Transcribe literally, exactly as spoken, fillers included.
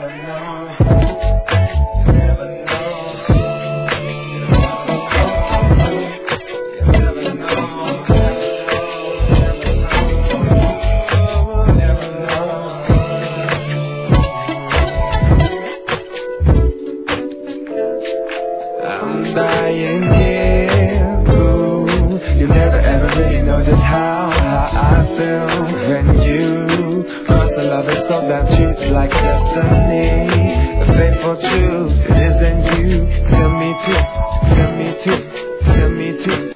Lying here, ooh, you never ever really know just how, how I feel when you cross a love is so damn cheap, it's like destiny, the faithful truth, it isn't you, tell me to